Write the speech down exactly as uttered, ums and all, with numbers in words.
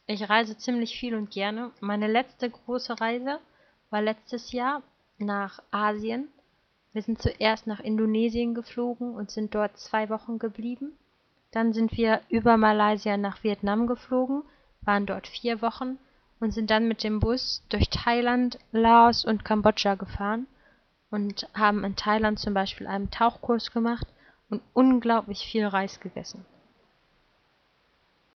Ich reise ziemlich viel und gerne. Meine letzte große Reise war letztes Jahr nach Asien. Wir sind zuerst nach Indonesien geflogen und sind dort zwei Wochen geblieben. Dann sind wir über Malaysia nach Vietnam geflogen, waren dort vier Wochen und sind dann mit dem Bus durch Thailand, Laos und Kambodscha gefahren und haben in Thailand zum Beispiel einen Tauchkurs gemacht und unglaublich viel Reis gegessen.